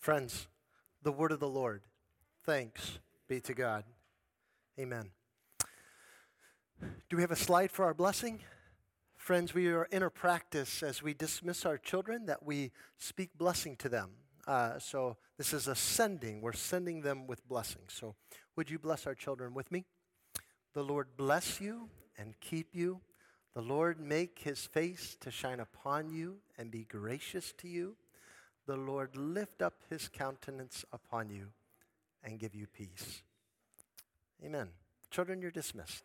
Friends, the word of the Lord. Thanks be to God. Amen. Do we have a slide for our blessing? Friends, we are in a practice as we dismiss our children that we speak blessing to them. So this is a sending. We're sending them with blessing. So would you bless our children with me? The Lord bless you and keep you. The Lord make his face to shine upon you and be gracious to you. The Lord lift up his countenance upon you and give you peace. Amen. Children, you're dismissed.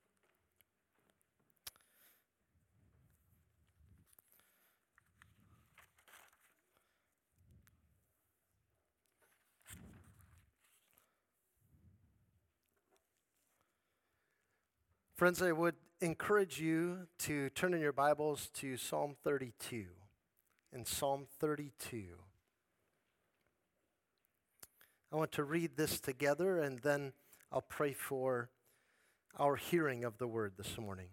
Friends, I would encourage you to turn in your Bibles to Psalm 32. In Psalm 32. I want to read this together and then I'll pray for our hearing of the word this morning.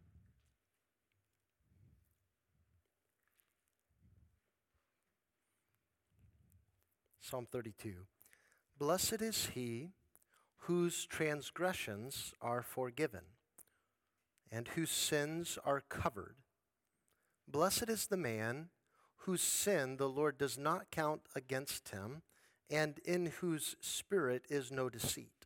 Psalm 32. Blessed is he whose transgressions are forgiven and whose sins are covered. Blessed is the man whose sin the Lord does not count against him, and in whose spirit is no deceit.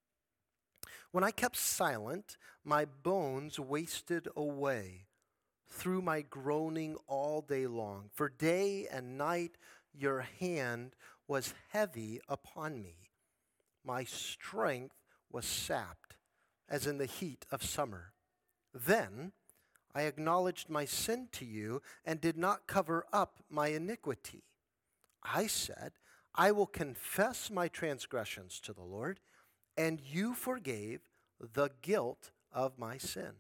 When I kept silent, my bones wasted away through my groaning all day long. For day and night your hand was heavy upon me. My strength was sapped, as in the heat of summer. Then I acknowledged my sin to you and did not cover up my iniquity. I said, I will confess my transgressions to the Lord, and you forgave the guilt of my sin.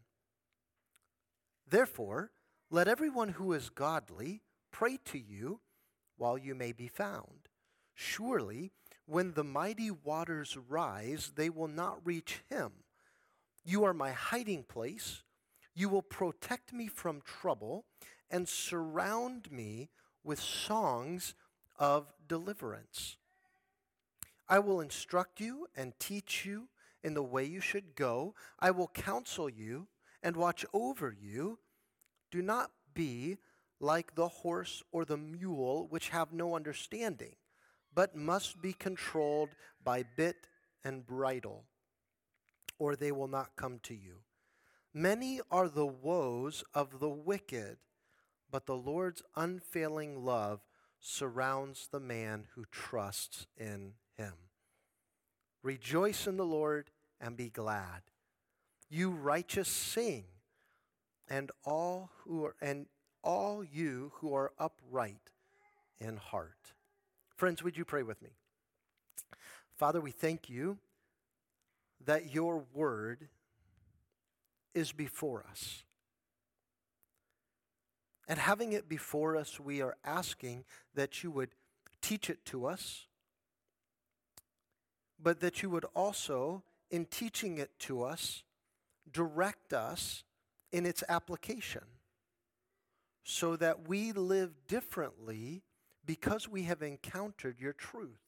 Therefore, let everyone who is godly pray to you while you may be found. Surely, when the mighty waters rise, they will not reach him. You are my hiding place. You will protect me from trouble and surround me with songs of deliverance. I will instruct you and teach you in the way you should go. I will counsel you and watch over you. Do not be like the horse or the mule, which have no understanding, but must be controlled by bit and bridle, or they will not come to you. Many are the woes of the wicked, but the Lord's unfailing love surrounds the man who trusts in him. Rejoice in the Lord and be glad. You righteous sing, and all you who are upright in heart. Friends, would you pray with me? Father, we thank you that your word is before us. And having it before us, we are asking that you would teach it to us, but that you would also, in teaching it to us, direct us in its application, so that we live differently because we have encountered your truth.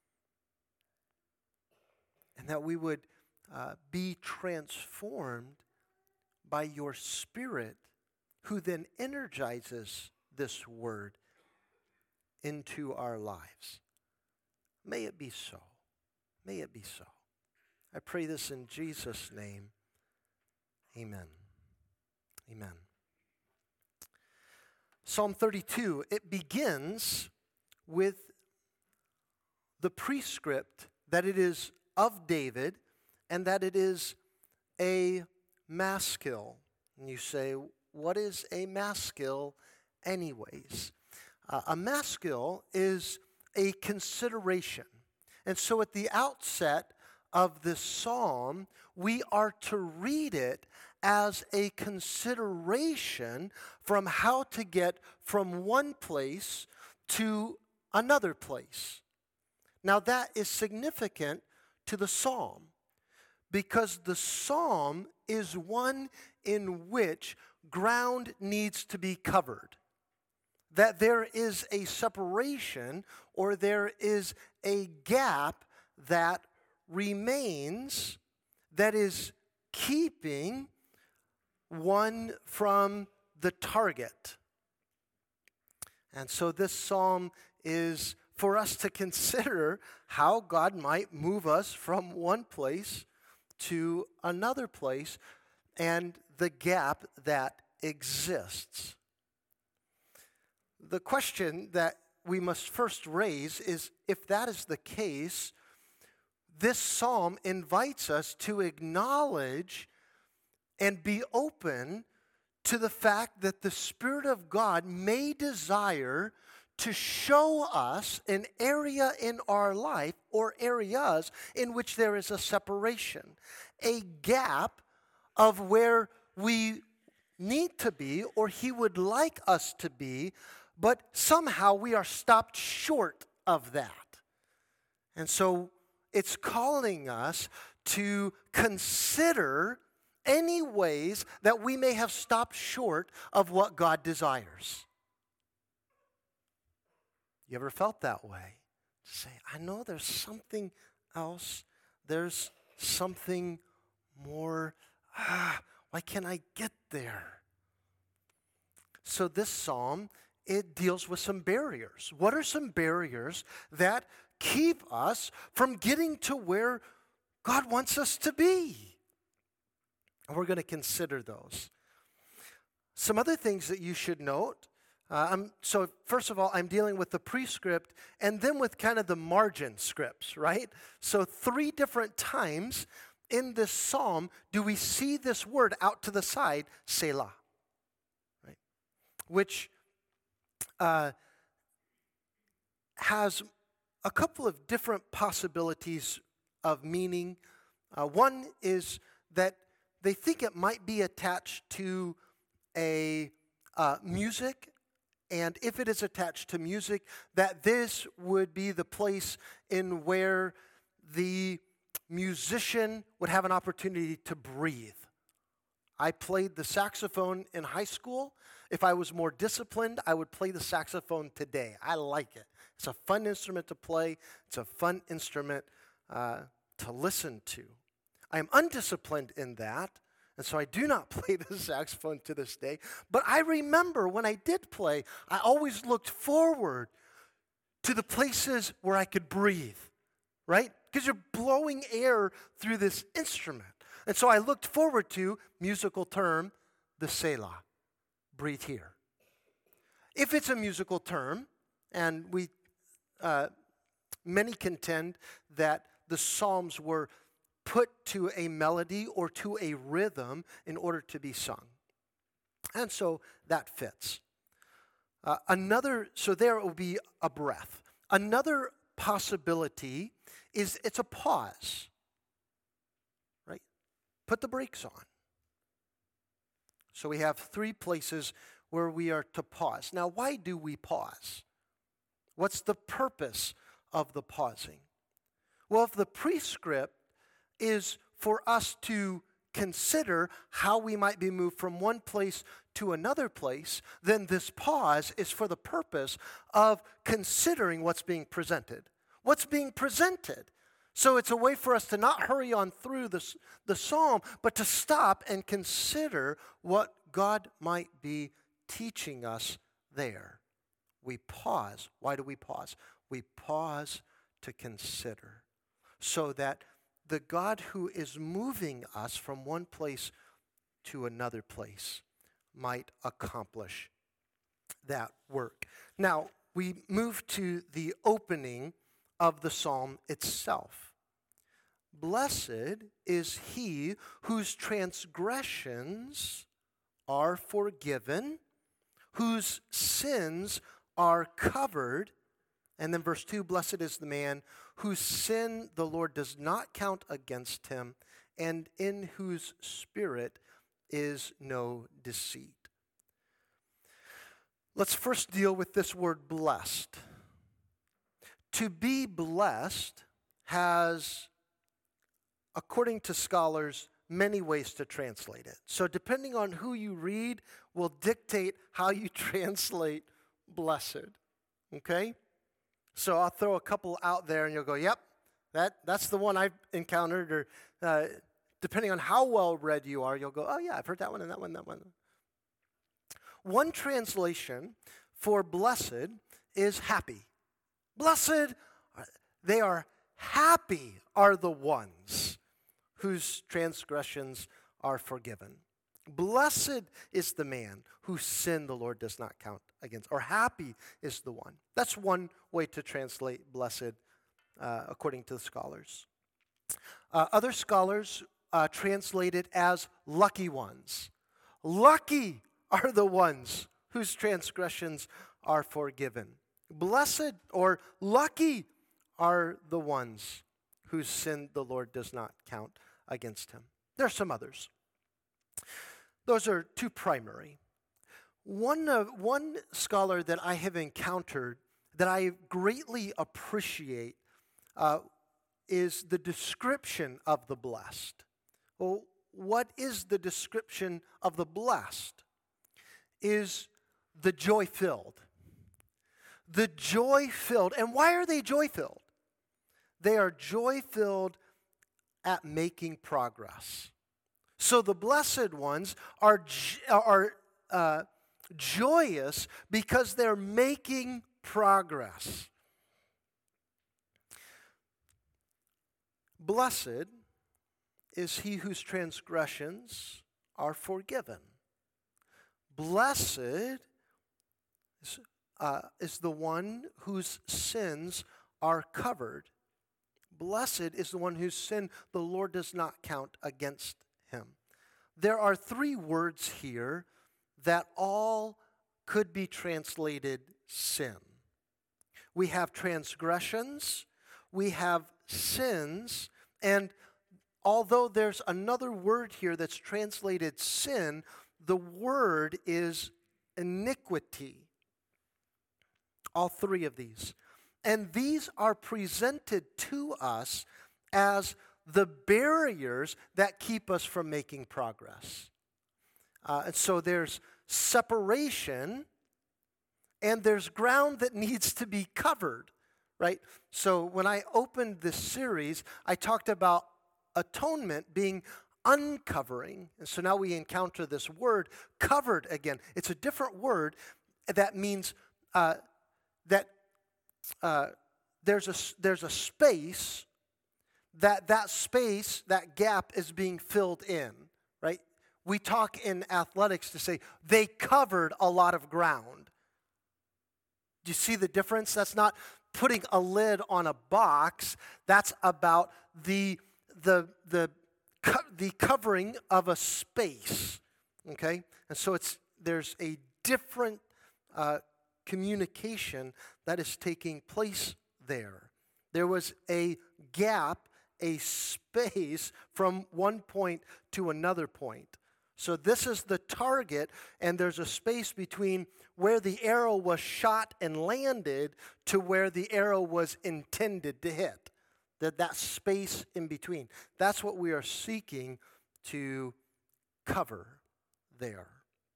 And that we would be transformed by your Spirit, who then energizes this word into our lives. May it be so. May it be so. I pray this in Jesus' name. Amen. Amen. Psalm 32, it begins with the prescript that it is of David and that it is a maskil. And you say, what is a maskil anyways? A maskil is a consideration. And so at the outset of this psalm, we are to read it as a consideration from how to get from one place to another place. Now that is significant to the psalm, because the psalm is one in which ground needs to be covered. that there is a separation or there is a gap that remains that is keeping one from the target. And so this psalm is for us to consider how God might move us from one place to another place and the gap that exists. The question that we must first raise is, if that is the case, this psalm invites us to acknowledge and be open to the fact that the Spirit of God may desire to show us an area in our life or areas in which there is a separation, a gap of where we need to be or He would like us to be, but somehow we are stopped short of that. And so it's calling us to consider any ways that we may have stopped short of what God desires. You ever felt that way? Say, I know there's something else. There's something more. Why can't I get there? So this psalm, it deals with some barriers. What are some barriers that keep us from getting to where God wants us to be? And we're going to consider those. Some other things that you should note. So first of all, I'm dealing with the prescript and then with kind of the margin scripts, right? So 3 different times in this psalm do we see this word out to the side, Selah, right? Which has a couple of different possibilities of meaning. One is that they think it might be attached to a music, and if it is attached to music, that this would be the place in where the musician would have an opportunity to breathe. I played the saxophone in high school. If I was more disciplined, I would play the saxophone today. I like it. It's a fun instrument to play. It's a fun instrument to listen to. I am undisciplined in that, and so I do not play the saxophone to this day. But I remember when I did play, I always looked forward to the places where I could breathe, right? Because you're blowing air through this instrument. And so I looked forward to, musical term, the Selah. Breathe here. If it's a musical term, and many contend that the Psalms were put to a melody or to a rhythm in order to be sung. And so that fits. So there will be a breath. Another possibility is it's a pause, right? Put the brakes on. So we have 3 places where we are to pause. Now, why do we pause? What's the purpose of the pausing? Well, if the prescript is for us to consider how we might be moved from one place to another place, then this pause is for the purpose of considering what's being presented. What's being presented? So it's a way for us to not hurry on through the psalm, but to stop and consider what God might be teaching us there. We pause. Why do we pause? We pause to consider, so that the God who is moving us from one place to another place might accomplish that work. Now, we move to the opening of the psalm itself. Blessed is he whose transgressions are forgiven, whose sins are covered. And then verse 2, blessed is the man whose sin the Lord does not count against him, and in whose spirit is no deceit. Let's first deal with this word blessed. To be blessed has, according to scholars, many ways to translate it. So depending on who you read will dictate how you translate blessed. Okay? So I'll throw a couple out there and you'll go, yep, that's the one I've encountered. Or depending on how well read you are, you'll go, oh yeah, I've heard that one and that one, that one. One translation for blessed is happy. Blessed, they are happy are the ones whose transgressions are forgiven. Blessed is the man whose sin the Lord does not count against, or happy is the one. That's one way to translate blessed according to the scholars. Other scholars translate it as lucky ones. Lucky are the ones whose transgressions are forgiven. Blessed or lucky are the ones whose sin the Lord does not count against him. There are some others. Those are two primary. One scholar that I have encountered that I greatly appreciate is the description of the blessed. Well, what is the description of the blessed? Is the joy-filled. The joy-filled. And why are they joy-filled? They are joy-filled at making progress. So the blessed ones are joyous because they're making progress. Blessed is he whose transgressions are forgiven. Blessed is the one whose sins are covered. Blessed is the one whose sin the Lord does not count against him. There are three words here that all could be translated sin. We have transgressions, we have sins, and although there's another word here that's translated sin, the word is iniquity. All three of these. And these are presented to us as the barriers that keep us from making progress. And so there's separation, and there's ground that needs to be covered, right? So when I opened this series, I talked about atonement being uncovering. And so now we encounter this word, covered, again. It's a different word that means that there's a space, that space, that gap is being filled in, right? We talk in athletics to say they covered a lot of ground. Do you see the difference? That's not putting a lid on a box. That's about the covering of a space, okay? And so there's a different communication that is taking place there. There was a gap, a space from one point to another point. So this is the target, and there's a space between where the arrow was shot and landed to where the arrow was intended to hit. That space in between. That's what we are seeking to cover there.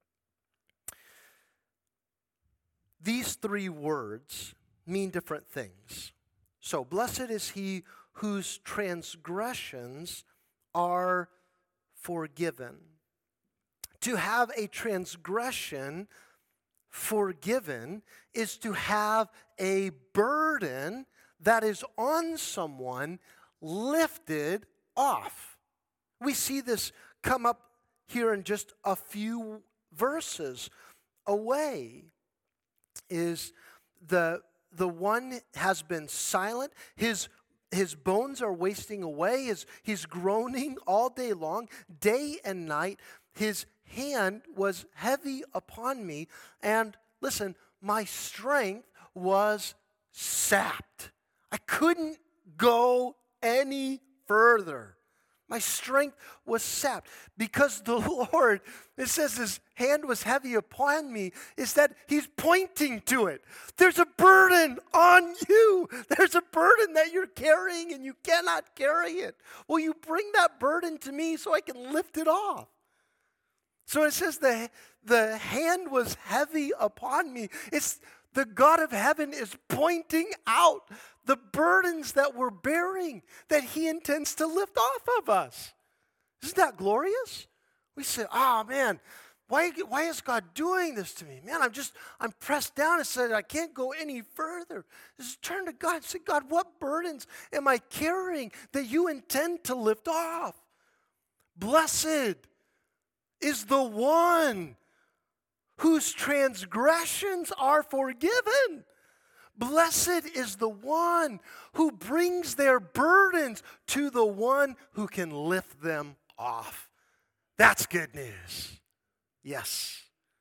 These three words mean different things. So, blessed is he whose transgressions are forgiven. To have a transgression forgiven is to have a burden that is on someone lifted off. We see this come up here in just a few verses away. Is the one has been silent. His bones are wasting away. He's groaning all day long, day and night. His hand was heavy upon me. And listen, my strength was sapped. I couldn't go any further. My strength was sapped because the Lord, it says his hand was heavy upon me, is that he's pointing to it. There's a burden on you. There's a burden that you're carrying and you cannot carry it. Will you bring that burden to me so I can lift it off? So it says the hand was heavy upon me. It's The God of heaven is pointing out the burdens that we're bearing that he intends to lift off of us. Isn't that glorious? We say, oh man, why is God doing this to me? Man, I'm pressed down and said I can't go any further. Just turn to God and say, God, what burdens am I carrying that you intend to lift off? Blessed is the one whose transgressions are forgiven. Blessed is the one who brings their burdens to the one who can lift them off. That's good news. Yes.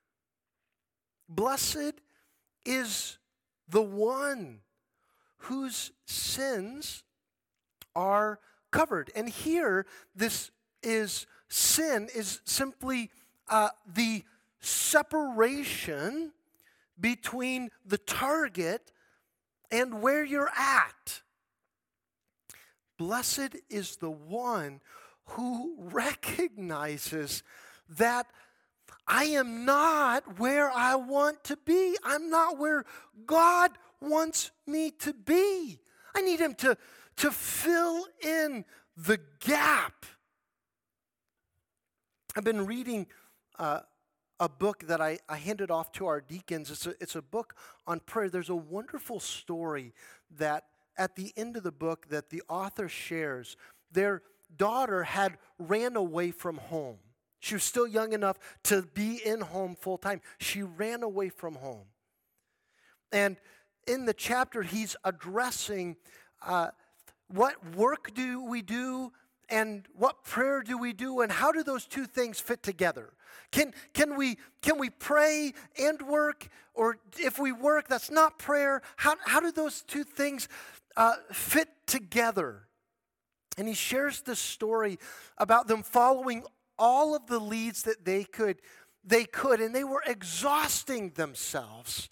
Blessed is the one whose sins are covered. And here, sin is simply the separation between the target and where you're at. Blessed is the one who recognizes that I am not where I want to be. I'm not where God wants me to be. I need him to fill in the gap. I've been reading a book that I handed off to our deacons. It's a book on prayer. There's a wonderful story that at the end of the book that the author shares. Their daughter had ran away from home. She was still young enough to be in home full time. She ran away from home. And in the chapter, he's addressing what work do we do and what prayer do we do, and how do those two things fit together? Can we pray and work, or if we work, that's not prayer? How do those two things fit together? And he shares this story about them following all of the leads that they could, and they were exhausting themselves.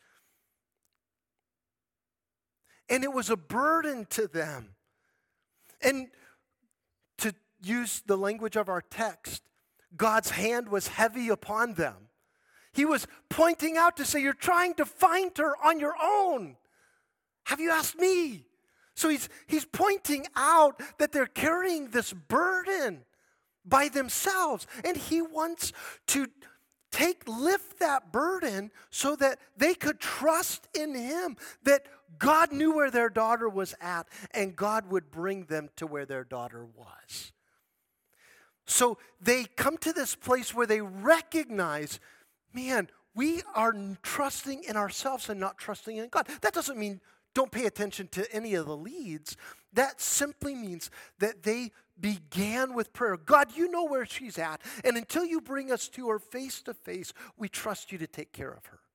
And it was a burden to them. And to use the language of our text, God's hand was heavy upon them. He was pointing out to say, you're trying to find her on your own. Have you asked me? So he's pointing out that they're carrying this burden by themselves. And he wants to lift that burden so that they could trust in him, that God knew where their daughter was at, and God would bring them to where their daughter was. So they come to this place where they recognize, man, we are trusting in ourselves and not trusting in God. That doesn't mean don't pay attention to any of the leads. That simply means that they began with prayer. God, you know where she's at, and until you bring us to her face to face, we trust you to take care of her.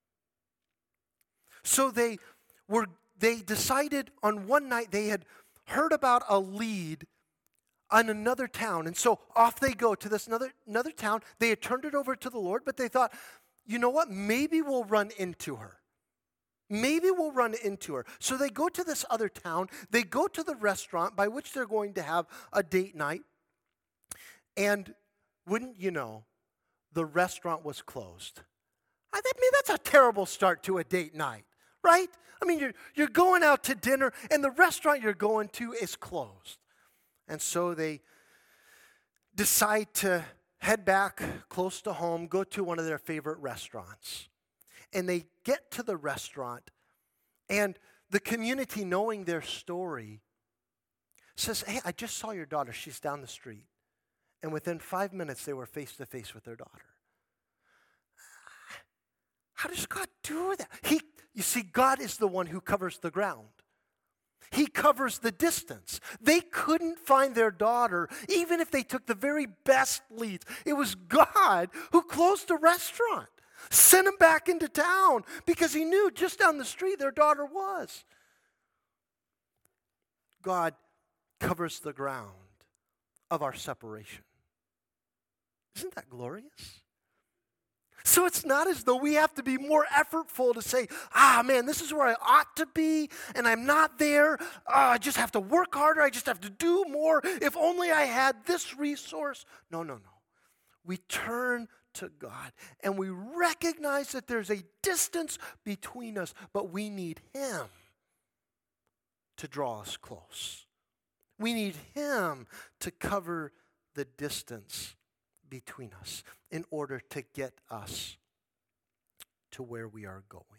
So they decided on one night, they had heard about a lead on another town, and so off they go to this another town. They had turned it over to the Lord, but they thought, you know what, maybe we'll run into her. Maybe we'll run into her. So they go to this other town. They go to the restaurant by which they're going to have a date night. And wouldn't you know, the restaurant was closed. I mean, that's a terrible start to a date night, right? I mean, you're going out to dinner, and the restaurant you're going to is closed. And so they decide to head back close to home, go to one of their favorite restaurants. And they get to the restaurant, and the community, knowing their story, says, hey, I just saw your daughter. She's down the street. And within 5 minutes, they were face to face with their daughter. How does God do that? You see, God is the one who covers the ground. He covers the distance. They couldn't find their daughter, even if they took the very best leads. It was God who closed the restaurant, sent them back into town, because he knew just down the street their daughter was. God covers the ground of our separation. Isn't that glorious? So it's not as though we have to be more effortful to say, man, this is where I ought to be, and I'm not there. I just have to work harder. I just have to do more. If only I had this resource. No. We turn to God. And we recognize that there's a distance between us, but we need Him to draw us close. We need Him to cover the distance between us in order to get us to where we are going.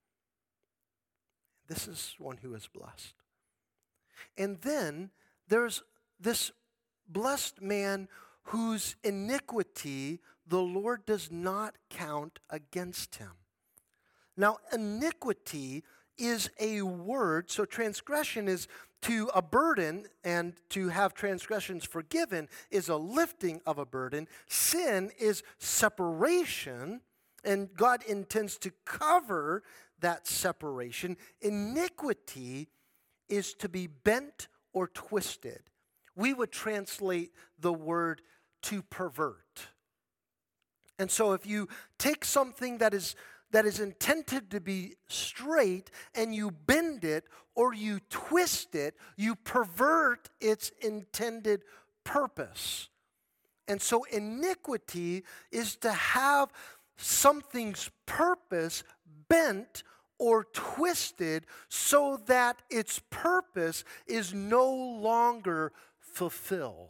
This is one who is blessed. And then there's this blessed man whose iniquity the Lord does not count against him. Now, iniquity is a word, so transgression is to a burden, and to have transgressions forgiven is a lifting of a burden. Sin is separation, and God intends to cover that separation. Iniquity is to be bent or twisted. We would translate the word to pervert. And so if you take something that is intended to be straight and you bend it or you twist it, you pervert its intended purpose. And so iniquity is to have something's purpose bent or twisted so that its purpose is no longer fulfilled.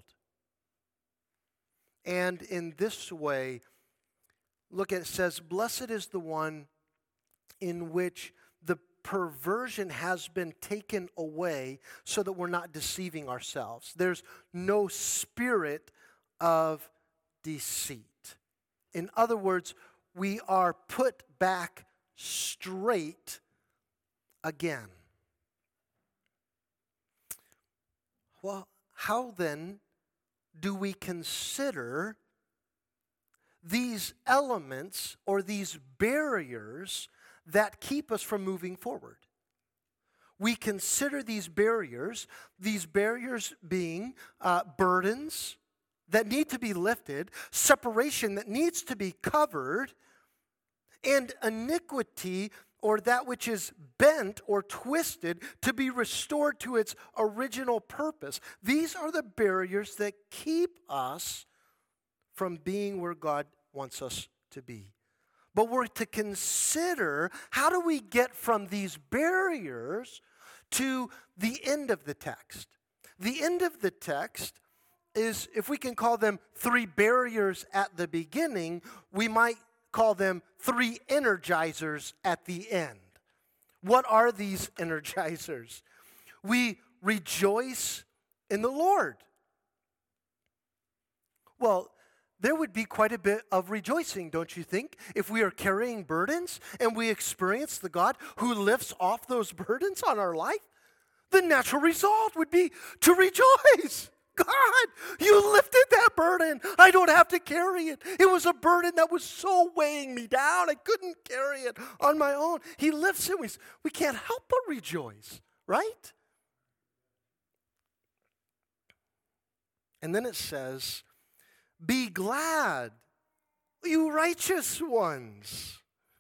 And in this way, look at it, says, blessed is the one in which the perversion has been taken away so that we're not deceiving ourselves. There's no spirit of deceit. In other words, we are put back straight again. Well, how then do we consider these elements or these barriers that keep us from moving forward? We consider these barriers being burdens that need to be lifted, separation that needs to be covered, and iniquity, or that which is bent or twisted, to be restored to its original purpose. These are the barriers that keep us from being where God wants us to be. But we're to consider, how do we get from these barriers to the end of the text? The end of the text is, if we can call them 3 barriers at the beginning, we might call them 3 energizers at the end. What are these energizers? We rejoice in the Lord. Well, there would be quite a bit of rejoicing, don't you think, if we are carrying burdens and we experience the God who lifts off those burdens on our life? The natural result would be to rejoice. God, you lifted that burden. I don't have to carry it. It was a burden that was so weighing me down. I couldn't carry it on my own. He lifts it. We can't help but rejoice, right? And then it says, be glad, you righteous ones.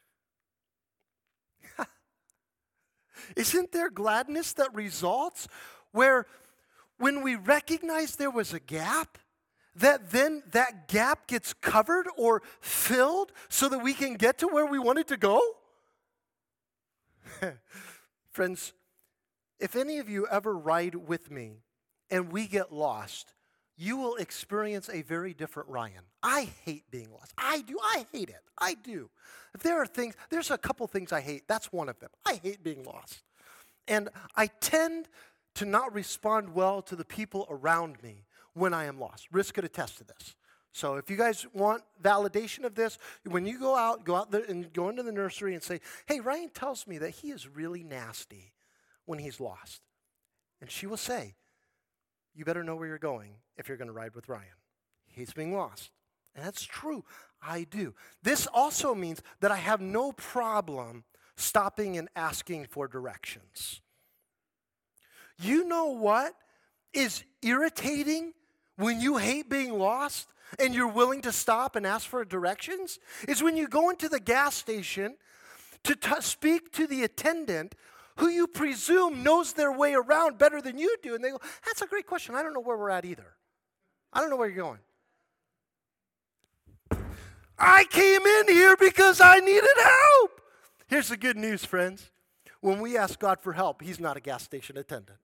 Isn't there gladness that results where when we recognize there was a gap, that then that gap gets covered or filled so that we can get to where we wanted to go? Friends, if any of you ever ride with me and we get lost, you will experience a very different Ryan. I hate being lost. I do. I hate it. I do. If there's a couple things I hate. That's one of them. I hate being lost. And I tend to not respond well to the people around me when I am lost. Risk could attest to this. So if you guys want validation of this, when you go out there and go into the nursery and say, hey, Ryan tells me that he is really nasty when he's lost. And she will say, you better know where you're going if you're going to ride with Ryan. He's being lost. And that's true. I do. This also means that I have no problem stopping and asking for directions. You know what is irritating when you hate being lost and you're willing to stop and ask for directions? Is when you go into the gas station to speak to the attendant who you presume knows their way around better than you do. And they go, that's a great question. I don't know where we're at either. I don't know where you're going. I came in here because I needed help. Here's the good news, friends. When we ask God for help, He's not a gas station attendant.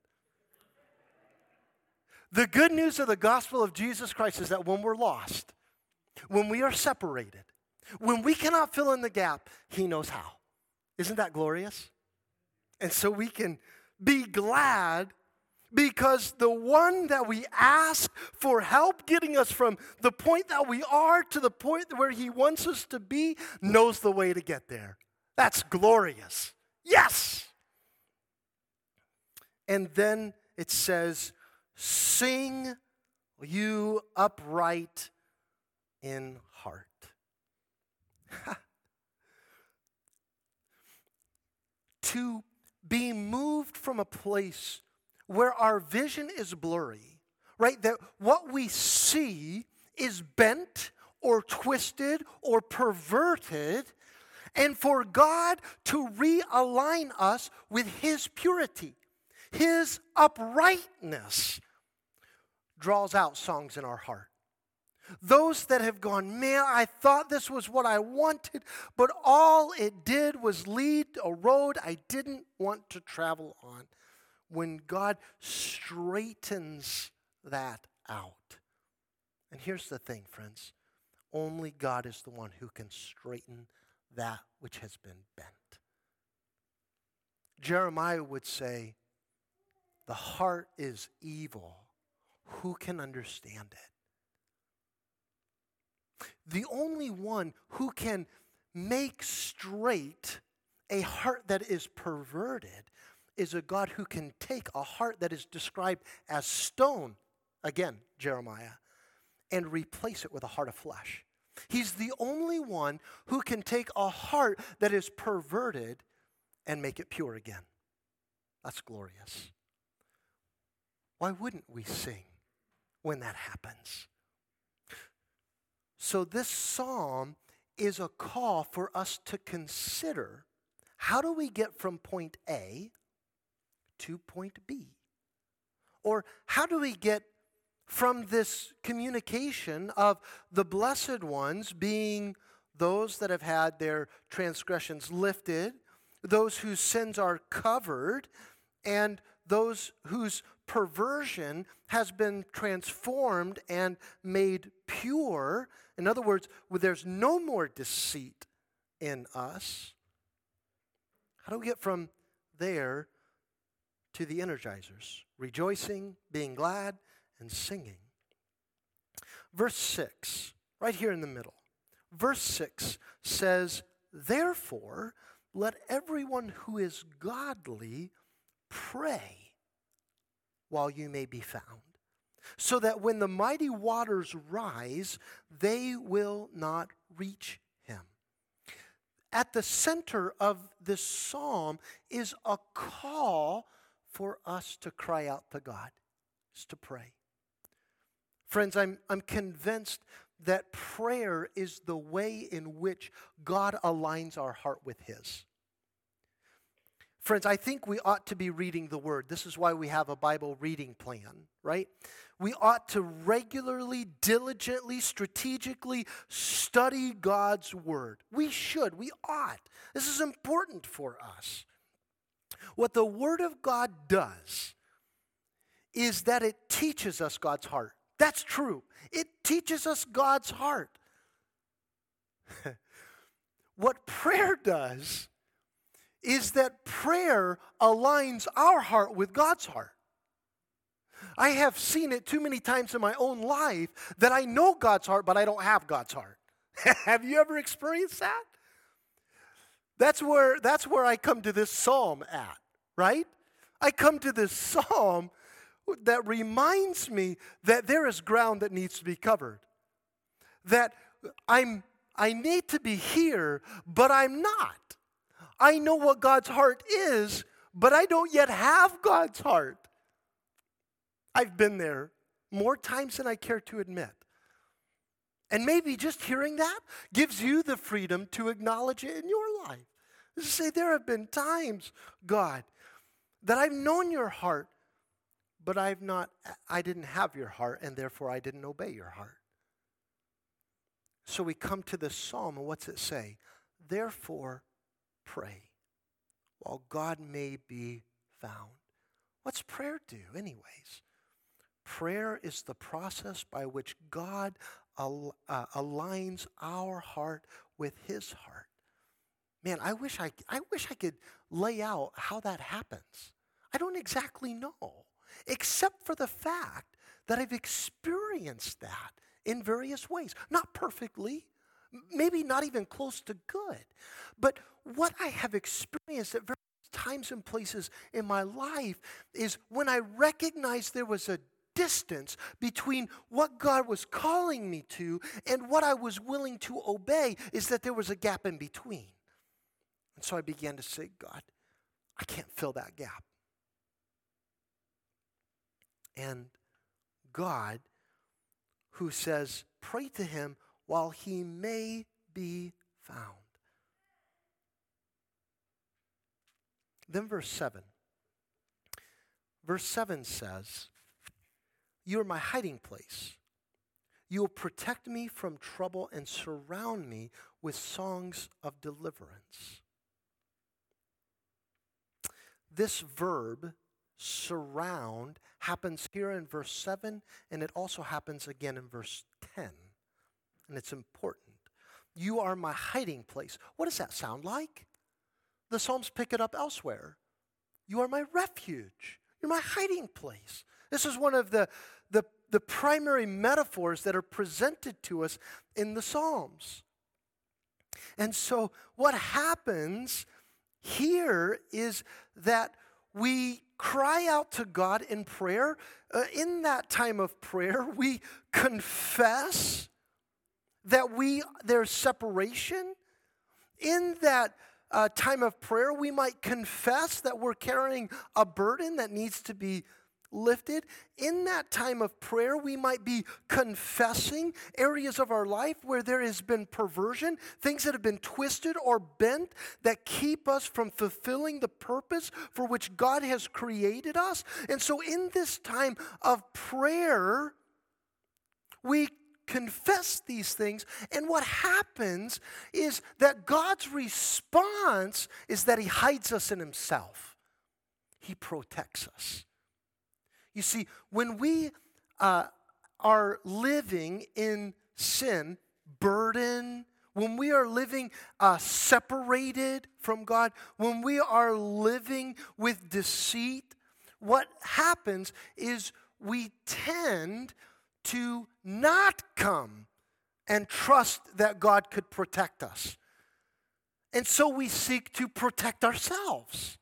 The good news of the gospel of Jesus Christ is that when we're lost, when we are separated, when we cannot fill in the gap, He knows how. Isn't that glorious? And so we can be glad because the one that we ask for help getting us from the point that we are to the point where He wants us to be knows the way to get there. That's glorious. Yes! And then it says, sing you upright in heart. To be moved from a place where our vision is blurry, right? That what we see is bent or twisted or perverted, and for God to realign us with His purity, His uprightness draws out songs in our heart. Those that have gone, man, I thought this was what I wanted, but all it did was lead a road I didn't want to travel on. When God straightens that out. And here's the thing, friends. Only God is the one who can straighten that which has been bent. Jeremiah would say, the heart is evil. Who can understand it? The only one who can make straight a heart that is perverted is a God who can take a heart that is described as stone, again, Jeremiah, and replace it with a heart of flesh. He's the only one who can take a heart that is perverted and make it pure again. That's glorious. Why wouldn't we sing when that happens? So this psalm is a call for us to consider, how do we get from point A to point B? Or how do we get from this communication of the blessed ones being those that have had their transgressions lifted, those whose sins are covered, and those whose perversion has been transformed and made pure? In other words, there's no more deceit in us. How do we get from there to the Energizers? Rejoicing, being glad, and singing. Verse 6, right here in the middle. Verse 6 says, therefore, let everyone who is godly pray while you may be found, so that when the mighty waters rise, they will not reach him. At the center of this psalm is a call for us to cry out to God, is to pray. Friends, I'm convinced that prayer is the way in which God aligns our heart with His. Friends, I think we ought to be reading the Word. This is why we have a Bible reading plan, right? We ought to regularly, diligently, strategically study God's Word. We should. We ought. This is important for us. What the Word of God does is that it teaches us God's heart. That's true. It teaches us God's heart. What prayer does is that prayer aligns our heart with God's heart. I have seen it too many times in my own life that I know God's heart, but I don't have God's heart. Have you ever experienced that? That's where I come to this psalm at, right? I come to this psalm that reminds me that there is ground that needs to be covered. That I need to be here, but I'm not. I know what God's heart is, but I don't yet have God's heart. I've been there more times than I care to admit. And maybe just hearing that gives you the freedom to acknowledge it in your life. To say, there have been times, God, that I've known your heart, but I didn't have your heart, and therefore I didn't obey your heart. So we come to this psalm, and what's it say? Therefore, pray, while God may be found. What's prayer do, anyways? Prayer is the process by which God aligns our heart with his heart. Man, I wish I could lay out how that happens. I don't exactly know, except for the fact that I've experienced that in various ways. Not perfectly, maybe not even close to good, but what I have experienced at various times and places in my life is when I recognized there was a distance between what God was calling me to and what I was willing to obey, is that there was a gap in between. And so I began to say, God, I can't fill that gap. And God, who says, pray to him while he may be found. Then verse 7. Verse 7 says, you are my hiding place. You will protect me from trouble and surround me with songs of deliverance. This verb, surround, happens here in verse 7, and it also happens again in verse 10. And it's important. You are my hiding place. What does that sound like? The Psalms pick it up elsewhere. You are my refuge. You're my hiding place. This is one of the primary metaphors that are presented to us in the Psalms. And so what happens here is that we cry out to God in prayer. In that time of prayer, we confess that there's separation. In that time of prayer, we might confess that we're carrying a burden that needs to be lifted. In that time of prayer, we might be confessing areas of our life where there has been perversion, things that have been twisted or bent that keep us from fulfilling the purpose for which God has created us. And so in this time of prayer, we confess these things, and what happens is that God's response is that he hides us in himself. He protects us. You see, when we are living in sin, burden, when we are living separated from God, when we are living with deceit, what happens is we tend to not come and trust that God could protect us. And so we seek to protect ourselves.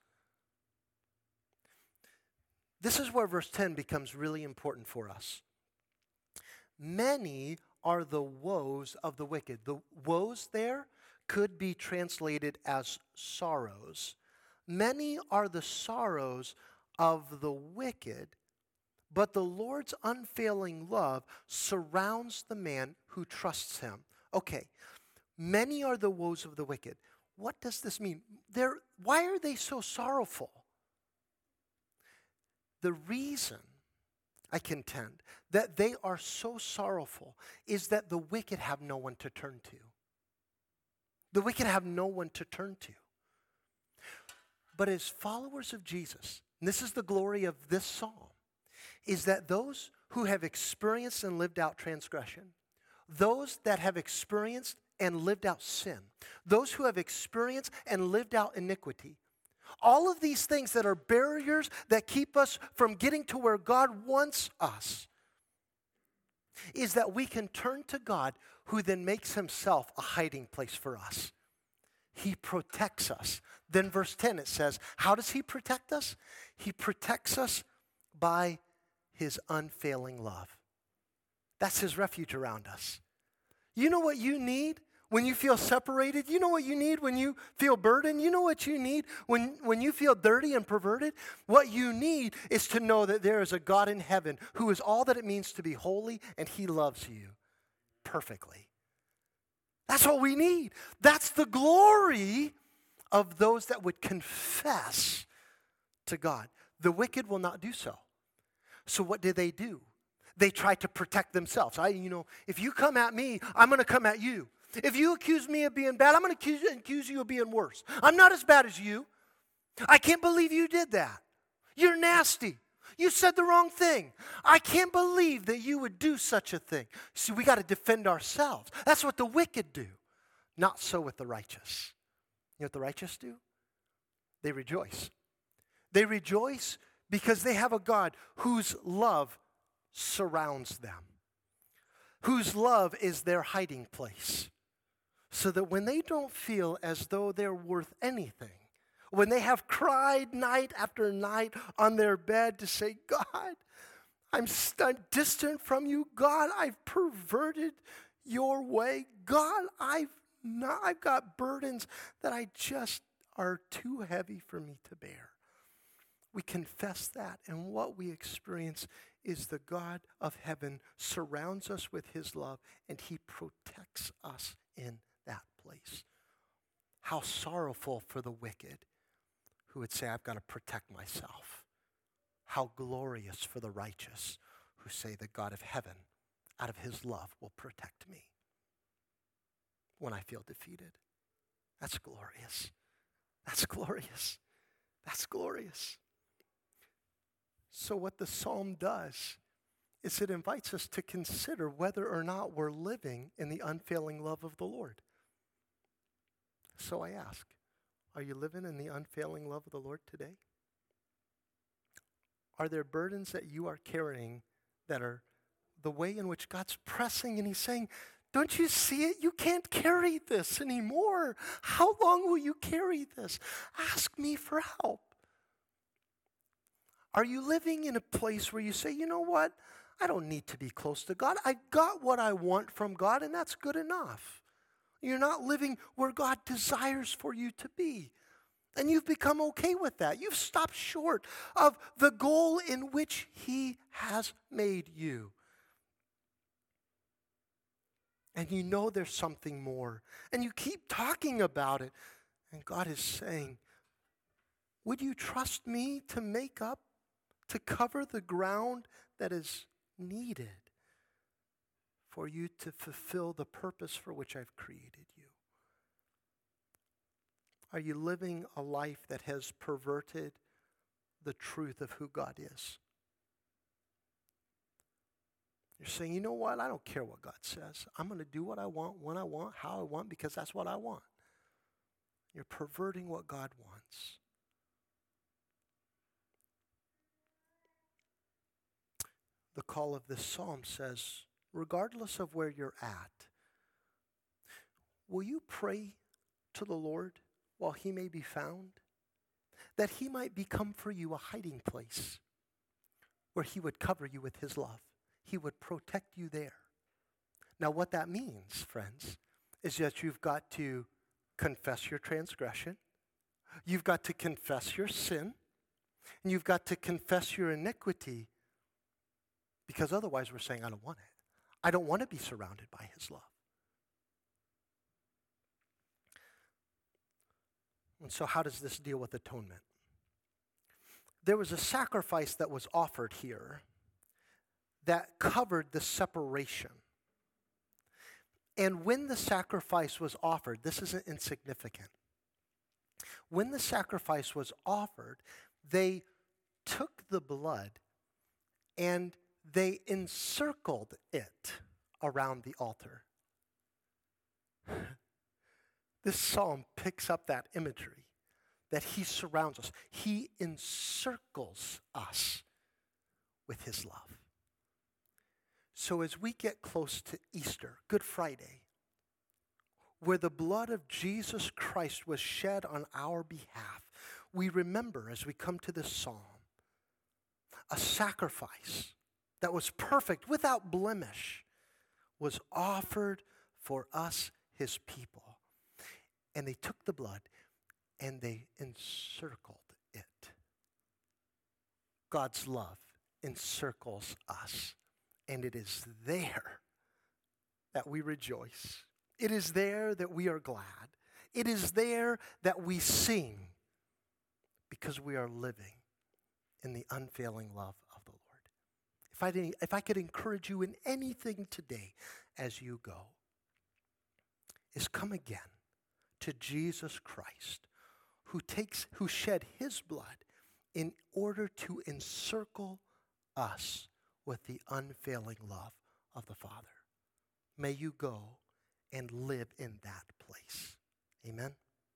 This is where verse 10 becomes really important for us. Many are the woes of the wicked. The woes there could be translated as sorrows. Many are the sorrows of the wicked, but the Lord's unfailing love surrounds the man who trusts him. Okay, many are the woes of the wicked. What does this mean? Why are they so sorrowful? The reason, I contend, that they are so sorrowful is that the wicked have no one to turn to. The wicked have no one to turn to. But as followers of Jesus, and this is the glory of this psalm, is that those who have experienced and lived out transgression, those that have experienced and lived out sin, those who have experienced and lived out iniquity, all of these things that are barriers that keep us from getting to where God wants us, is that we can turn to God, who then makes himself a hiding place for us. He protects us. Then verse 10, it says, how does he protect us? He protects us by his unfailing love. That's his refuge around us. You know what you need when you feel separated? You know what you need when you feel burdened? You know what you need when you feel dirty and perverted? What you need is to know that there is a God in heaven who is all that it means to be holy, and he loves you perfectly. That's what we need. That's the glory of those that would confess to God. The wicked will not do so. So what do? they try to protect themselves. If you come at me, I'm going to come at you. If you accuse me of being bad, I'm going to accuse you of being worse. I'm not as bad as you. I can't believe you did that. You're nasty. You said the wrong thing. I can't believe that you would do such a thing. See, we got to defend ourselves. That's what the wicked do. Not so with the righteous. You know what the righteous do? They rejoice. They rejoice because they have a God whose love surrounds them, whose love is their hiding place, so that when they don't feel as though they're worth anything, when they have cried night after night on their bed to say, God, I'm distant from you. God, I've perverted your way. God, I've got burdens that I just are too heavy for me to bear. We confess that, and what we experience is the God of heaven surrounds us with his love, and he protects us in that place. How sorrowful for the wicked who would say, I've got to protect myself. How glorious for the righteous who say the God of heaven, out of his love, will protect me when I feel defeated. That's glorious. That's glorious. That's glorious. So what the psalm does is it invites us to consider whether or not we're living in the unfailing love of the Lord. So I ask, are you living in the unfailing love of the Lord today? Are there burdens that you are carrying that are the way in which God's pressing and he's saying, don't you see it? You can't carry this anymore. How long will you carry this? Ask me for help. Are you living in a place where you say, you know what? I don't need to be close to God. I got what I want from God, and that's good enough. You're not living where God desires for you to be. And you've become okay with that. You've stopped short of the goal in which he has made you. And you know there's something more. And you keep talking about it. And God is saying, would you trust me to make up, to cover the ground that is needed for you to fulfill the purpose for which I've created you? Are you living a life that has perverted the truth of who God is? You're saying, you know what? I don't care what God says. I'm going to do what I want, when I want, how I want, because that's what I want. You're perverting what God wants. The call of this psalm says, regardless of where you're at, will you pray to the Lord while he may be found? That he might become for you a hiding place where he would cover you with his love. He would protect you there. Now what that means, friends, is that you've got to confess your transgression. You've got to confess your sin. And you've got to confess your iniquity. Because otherwise we're saying, I don't want it. I don't want to be surrounded by his love. And so how does this deal with atonement? There was a sacrifice that was offered here that covered the separation. And when the sacrifice was offered, this isn't insignificant. When the sacrifice was offered, they took the blood and they encircled it around the altar. This psalm picks up that imagery that he surrounds us. He encircles us with his love. So as we get close to Easter, Good Friday, where the blood of Jesus Christ was shed on our behalf, we remember as we come to this psalm, a sacrifice that was perfect, without blemish, was offered for us, his people. And they took the blood and they encircled it. God's love encircles us. And it is there that we rejoice. It is there that we are glad. It is there that we sing because we are living in the unfailing love of the Lord. if I could encourage you in anything today as you go, is come again to Jesus Christ, who shed his blood in order to encircle us with the unfailing love of the Father. May you go and live in that place. Amen.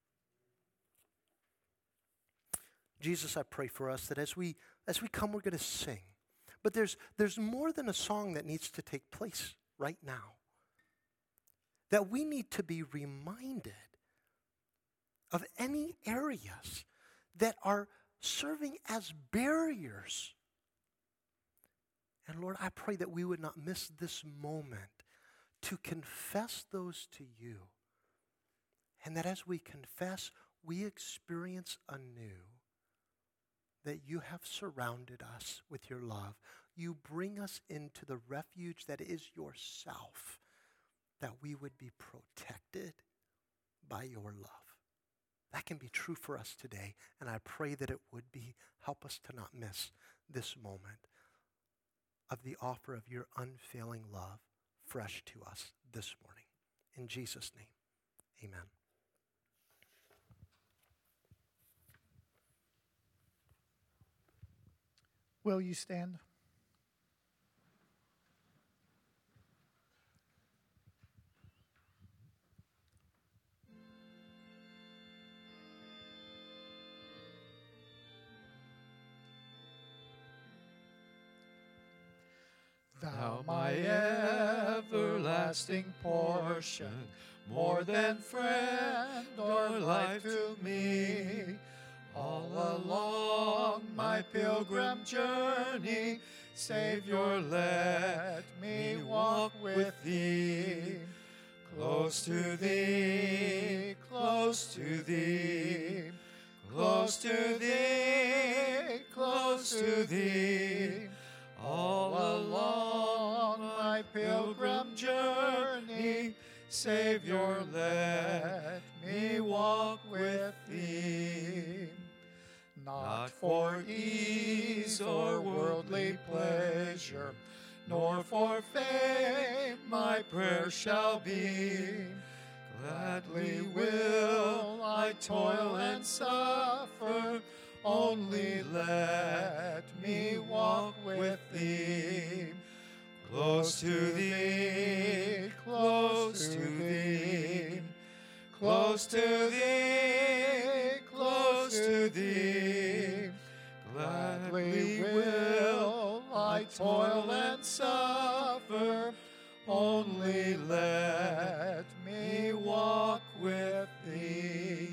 Jesus, I pray for us that as we come, we're going to sing. But there's more than a song that needs to take place right now. That we need to be reminded of any areas that are serving as barriers. And Lord, I pray that we would not miss this moment to confess those to you. And that as we confess, we experience anew that you have surrounded us with your love. You bring us into the refuge that is yourself, that we would be protected by your love. That can be true for us today, and I pray that it would be. Help us to not miss this moment of the offer of your unfailing love fresh to us this morning. In Jesus' name, amen. Will you stand? Thou my everlasting portion, more than friend or life to me, all along my pilgrim journey, Savior, let me walk with thee. Close to thee, close to thee, close to thee, close to thee. All along my pilgrim journey, Savior, let me walk with thee. Not for ease or worldly pleasure, nor for fame my prayer shall be. Gladly will I toil and suffer, only let me walk with thee. Close to thee, close to thee, close to thee, close to thee. Gladly will I toil and suffer, only let me walk with thee.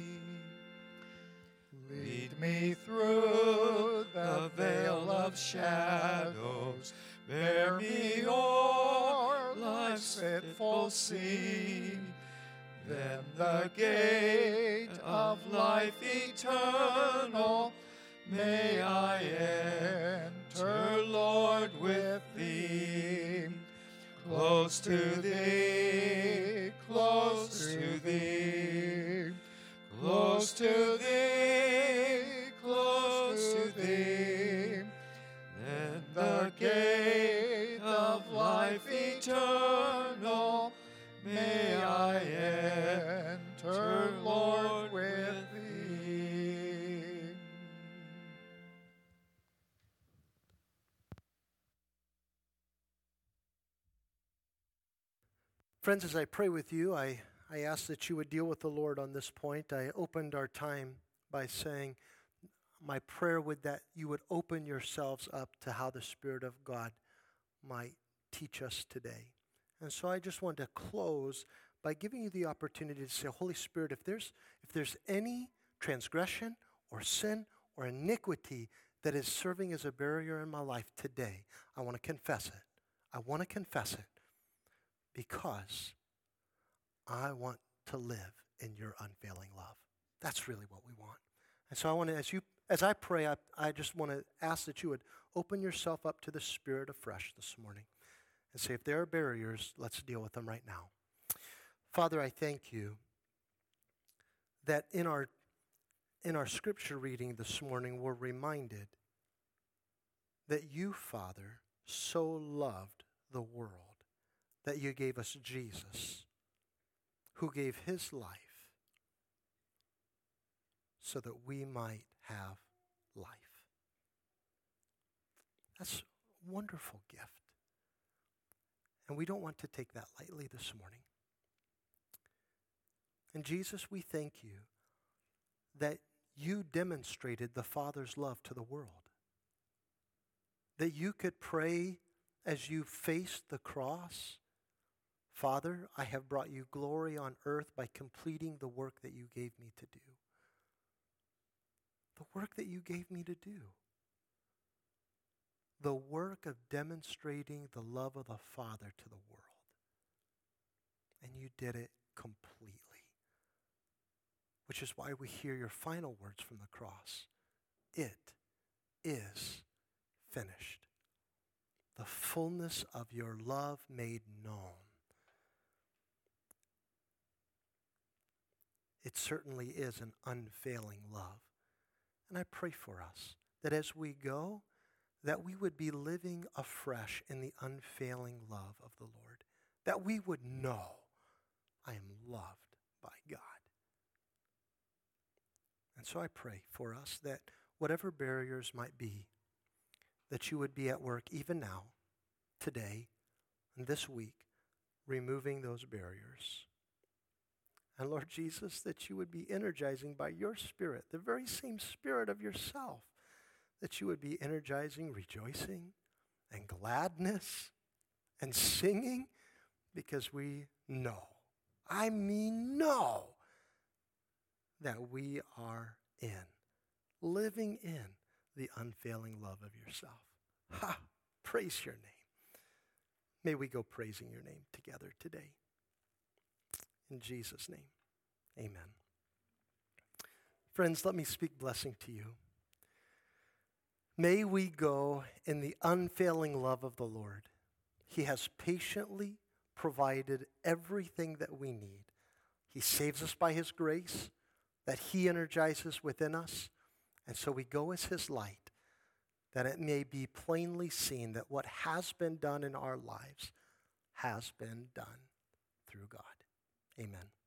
Lead me through the vale of shadows, bear me o'er life's fitful sea. Then the gate of life eternal may I enter, Lord, with thee. Close to thee, close to thee, close to thee, close to thee. Then the gate of life eternal may I enter, Lord, with thee. Friends, as I pray with you, I ask that you would deal with the Lord on this point. I opened our time by saying, my prayer would that you would open yourselves up to how the Spirit of God might teach us today. And so I just want to close by giving you the opportunity to say, Holy Spirit, if there's any transgression or sin or iniquity that is serving as a barrier in my life today, I want to confess it. I want to confess it because I want to live in your unfailing love. That's really what we want. And so I want to, as I pray, I just want to ask that you would open yourself up to the Spirit afresh this morning and say, if there are barriers, let's deal with them right now. Father, I thank you that in our scripture reading this morning, we're reminded that you, Father, so loved the world that you gave us Jesus, who gave his life so that we might have life. That's a wonderful gift. And we don't want to take that lightly this morning. And Jesus, we thank you that you demonstrated the Father's love to the world. That you could pray as you faced the cross, Father, I have brought you glory on earth by completing the work that you gave me to do. The work that you gave me to do. The work of demonstrating the love of the Father to the world. And you did it completely. Which is why we hear your final words from the cross. It is finished. The fullness of your love made known. It certainly is an unfailing love. And I pray for us that as we go, that we would be living afresh in the unfailing love of the Lord. That we would know I am loved by God. And so I pray for us that whatever barriers might be, that you would be at work even now, today, and this week, removing those barriers. And Lord Jesus, that you would be energizing by your Spirit, the very same Spirit of yourself, that you would be energizing, rejoicing, and gladness, and singing, because we know, know, that we are living in the unfailing love of yourself. Ha! Praise your name. May we go praising your name together today. In Jesus' name, amen. Friends, let me speak blessing to you. May we go in the unfailing love of the Lord. He has patiently provided everything that we need. He saves us by his grace, that he energizes within us. And so we go as his light, that it may be plainly seen that what has been done in our lives has been done through God. Amen.